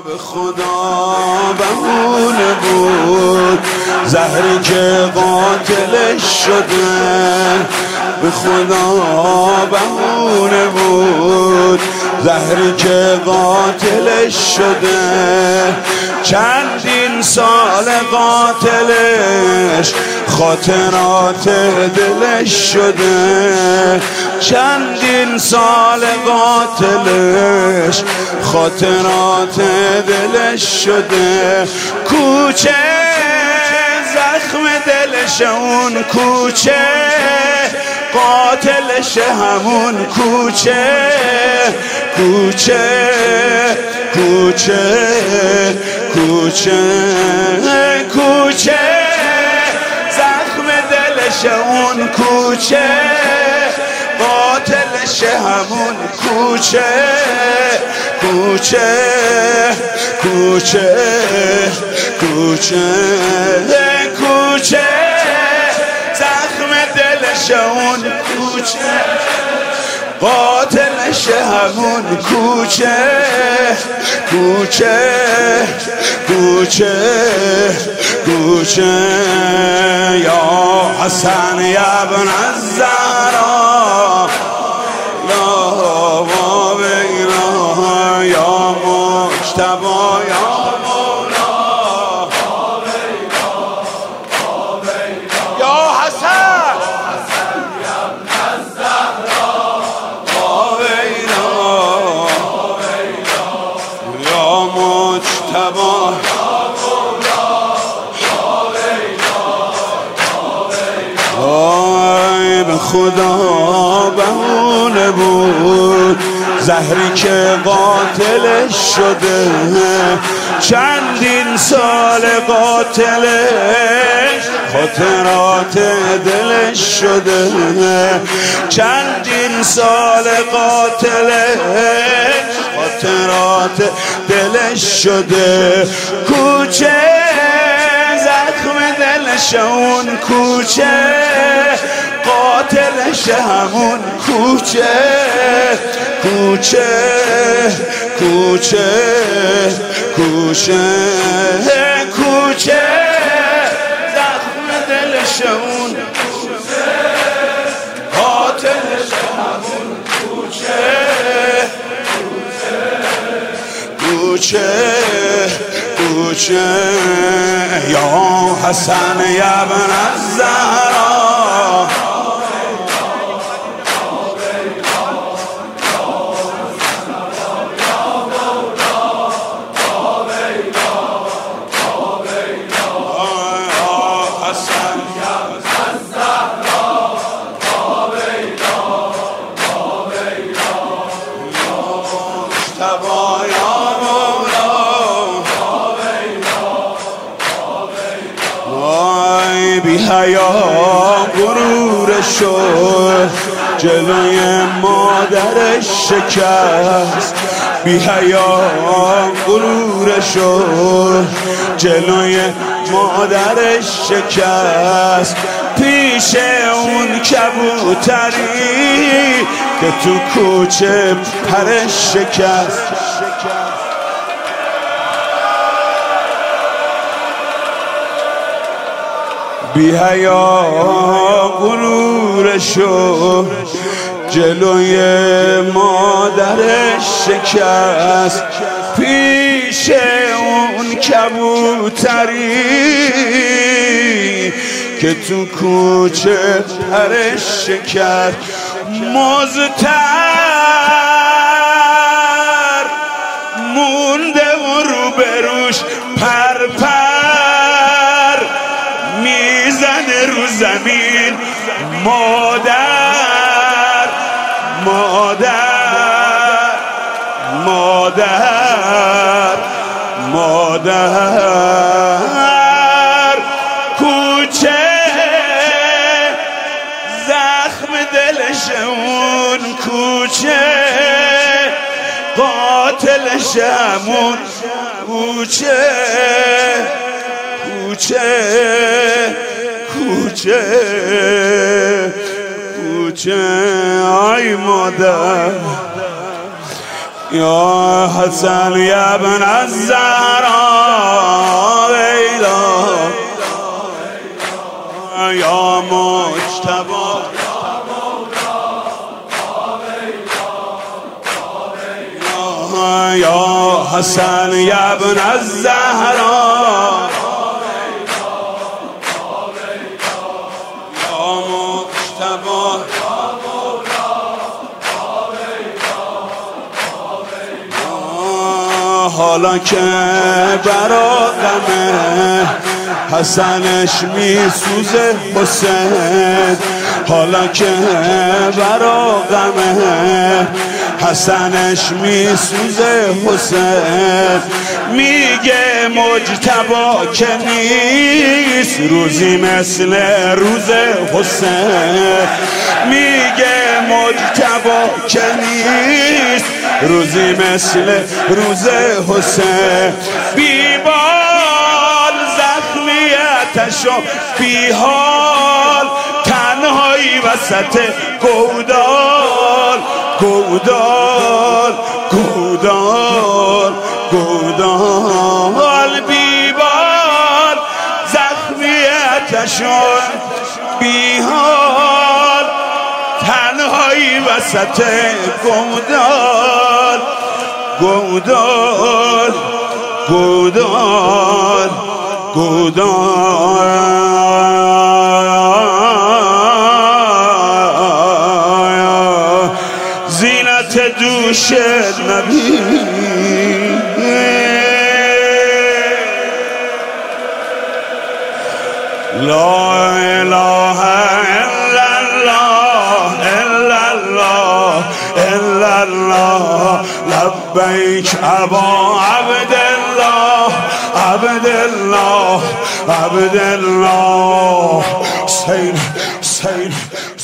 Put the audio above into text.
به خدا بهونه بود زهری که قاتلش شده، به خدا بهونه بود زهری که قاتلش شده. چندین سال قاتلش خاطرات دلش شده، چندین سال قاتلش خاطرات دلش شده. کوچه زخم دلش اون کوچه، قاتلش همون کوچه. کوچه کوچه کوچه کوچه زخم دلش اون کوچه، قاتلش همون کوچه. کوچه کوچه کوچه کوچه زخم دلش اون کوچه، قاتلش همون کوچه. کوچه کوچه کوچه یا حسن یا ابن الزهرا، لا و بینا یا مجتبی یا مولا، یا حسن یا ابن الزهرا، یا مجتبی به خدا بهونه بود زهری که قاتلش شده، چندین سال قاتلش خاطرات دلش شده، چندین سال قاتلش خاطرات دلش شده. کوچه زخم دلش اون کوچه، قاتلش همون کوچه. کوچه کوچه کوچه کوچه زخم دلش اون کوچه، قاتلش همون کوچه. کوچه کوچه یا حسن یا ابن الزهرا، بی حیا غرورشو جلوی مادرش شکست، بی حیا غرورشو جلوی مادرش شکست. پیش اون کبوتری که تو کوچه پرش شکست، بی حیا غرورشو جلوی مادرش شکست. پیش اون کبوتری که تو کوچه پرش شکست. مزتر مونده و روبروش پرپر میزنه رو زمین. مادر مادر مادر مادر. کوچه زخم دلش اون کوچه، قاتلش همون کوچه. کوچه کوچه کوچه آی مادر، یا حسن یا ابن الزهرا ویلا یا مجتبی یا حسن یا ابن الزهرا یا مجتبی حالا که برا غم حسنش میسوزه حسین، حالا که برا غم حسنش میسوزه حسین، میگه مجتبی که نیست روزی مثل روز حسین، میگه مجتبی که نیست روزی مثل روز حسین، بیبال زخمیتشو بیحال تنهایی وسط گودال گودال گودال گودال، بیبال زخمیتشو بیحال تنهایی وسط گودال گودال گودال گودال. زینت دوش نبی لا اله الا الله الا الله الا الله لبیک ابا عبدالله عبدالله عبدالله. حسین حسین